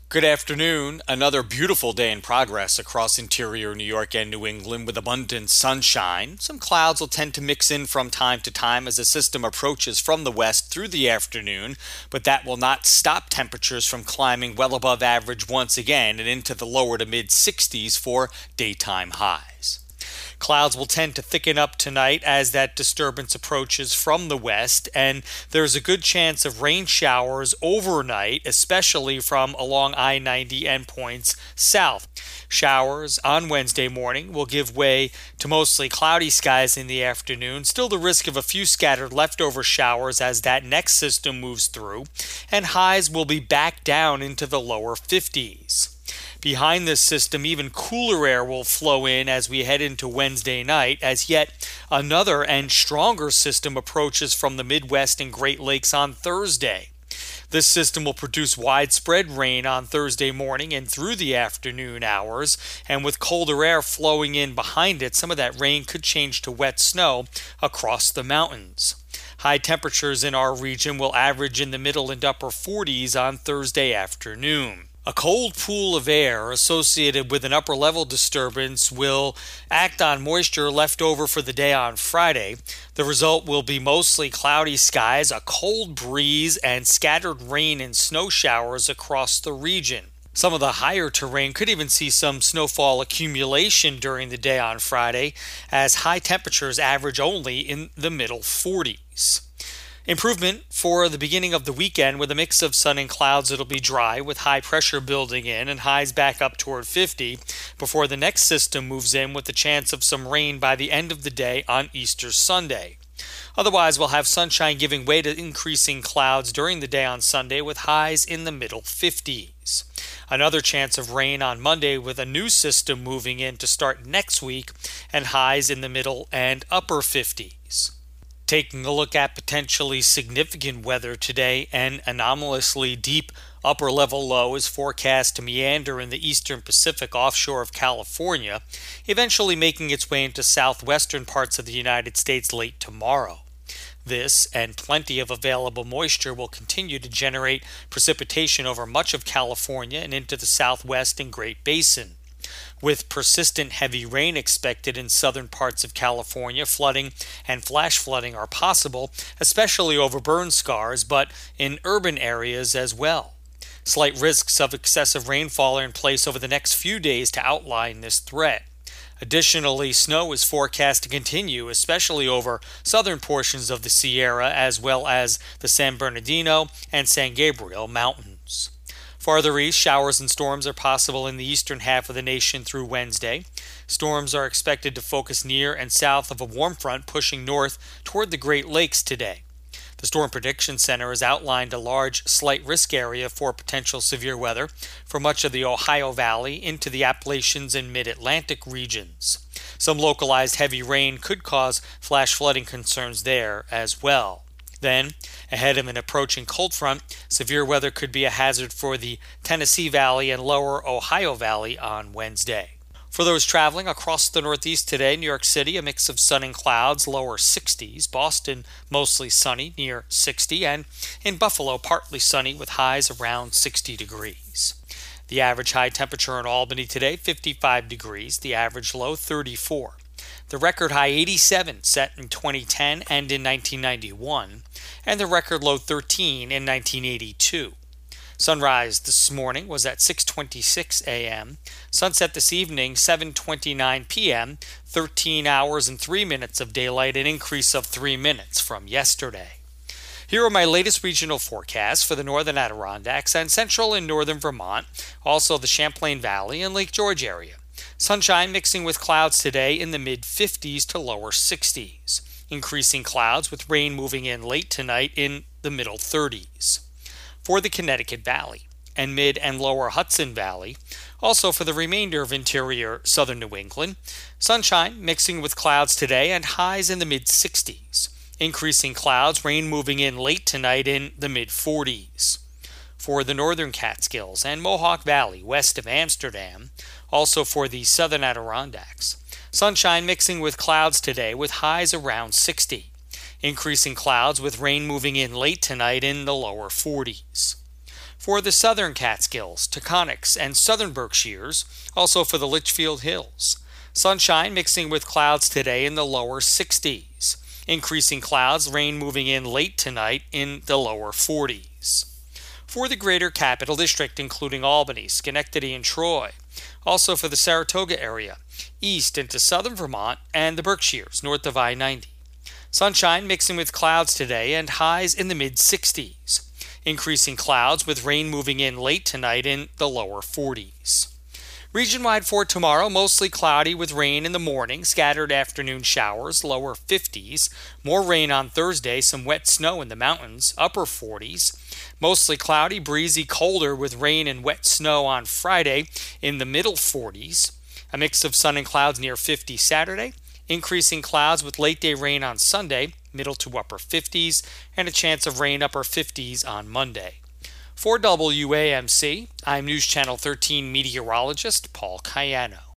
Good afternoon. Another beautiful day in progress across interior New York and New England with abundant sunshine. Some clouds will tend to mix in from time to time as the system approaches from the west through the afternoon, but that will not stop temperatures from climbing well above average once again and into the lower to mid 60s for daytime highs. Clouds will tend to thicken up tonight as that disturbance approaches from the west, and there's a good chance of rain showers overnight, especially from along I-90 endpoints south. Showers on Wednesday morning will give way to mostly cloudy skies in the afternoon, still the risk of a few scattered leftover showers as that next system moves through, and highs will be back down into the lower 50s. Behind this system, even cooler air will flow in as we head into Wednesday night, as yet another and stronger system approaches from the Midwest and Great Lakes on Thursday. This system will produce widespread rain on Thursday morning and through the afternoon hours, and with colder air flowing in behind it, some of that rain could change to wet snow across the mountains. High temperatures in our region will average in the middle and upper 40s on Thursday afternoon. A cold pool of air associated with an upper level disturbance will act on moisture left over for the day on Friday. The result will be mostly cloudy skies, a cold breeze, and scattered rain and snow showers across the region. Some of the higher terrain could even see some snowfall accumulation during the day on Friday, as high temperatures average only in the middle 40s. Improvement for the beginning of the weekend with a mix of sun and clouds. It'll be dry with high pressure building in and highs back up toward 50 before the next system moves in with the chance of some rain by the end of the day on Easter Sunday. Otherwise, we'll have sunshine giving way to increasing clouds during the day on Sunday with highs in the middle 50s. Another chance of rain on Monday with a new system moving in to start next week and highs in the middle and upper 50s. Taking a look at potentially significant weather today, an anomalously deep upper level low is forecast to meander in the eastern Pacific offshore of California, eventually making its way into southwestern parts of the United States late tomorrow. This and plenty of available moisture will continue to generate precipitation over much of California and into the southwest and Great Basin. With persistent heavy rain expected in southern parts of California, flooding and flash flooding are possible, especially over burn scars, but in urban areas as well. Slight risks of excessive rainfall are in place over the next few days to outline this threat. Additionally, snow is forecast to continue, especially over southern portions of the Sierra as well as the San Bernardino and San Gabriel Mountains. Farther east, showers and storms are possible in the eastern half of the nation through Wednesday. Storms are expected to focus near and south of a warm front pushing north toward the Great Lakes today. The Storm Prediction Center has outlined a large slight risk area for potential severe weather for much of the Ohio Valley into the Appalachians and Mid-Atlantic regions. Some localized heavy rain could cause flash flooding concerns there as well. Then, ahead of an approaching cold front, severe weather could be a hazard for the Tennessee Valley and lower Ohio Valley on Wednesday. For those traveling across the Northeast today, New York City, a mix of sun and clouds, lower 60s. Boston, mostly sunny, near 60. And in Buffalo, partly sunny with highs around 60 degrees. The average high temperature in Albany today, 55 degrees. The average low, 34. The record high 87 set in 2010 and in 1991, and the record low 13 in 1982. Sunrise this morning was at 6:26 a.m. Sunset this evening, 7:29 p.m., 13 hours and 3 minutes of daylight, an increase of 3 minutes from yesterday. Here are my latest regional forecasts for the northern Adirondacks and central and northern Vermont, also the Champlain Valley and Lake George area. Sunshine mixing with clouds today in the mid-50s to lower 60s. Increasing clouds with rain moving in late tonight in the middle 30s. For the Connecticut Valley and mid and lower Hudson Valley, also for the remainder of interior southern New England, sunshine mixing with clouds today and highs in the mid-60s. Increasing clouds, rain moving in late tonight in the mid-40s. For the northern Catskills and Mohawk Valley west of Amsterdam, also for the southern Adirondacks. Sunshine mixing with clouds today with highs around 60. Increasing clouds with rain moving in late tonight in the lower 40s. For the southern Catskills, Taconics, and southern Berkshires, also for the Litchfield Hills. Sunshine mixing with clouds today in the lower 60s. Increasing clouds, rain moving in late tonight in the lower 40s. For the greater capital district, including Albany, Schenectady, and Troy. Also for the Saratoga area, east into southern Vermont and the Berkshires, north of I-90. Sunshine mixing with clouds today and highs in the mid-60s. Increasing clouds with rain moving in late tonight in the lower 40s. Region-wide for tomorrow, mostly cloudy with rain in the morning, scattered afternoon showers, lower 50s. More rain on Thursday, some wet snow in the mountains, upper 40s. Mostly cloudy, breezy, colder with rain and wet snow on Friday in the middle 40s. A mix of sun and clouds near 50 Saturday. Increasing clouds with late-day rain on Sunday, middle to upper 50s, and a chance of rain upper 50s on Monday. For WAMC, I'm News Channel 13 meteorologist Paul Cayano.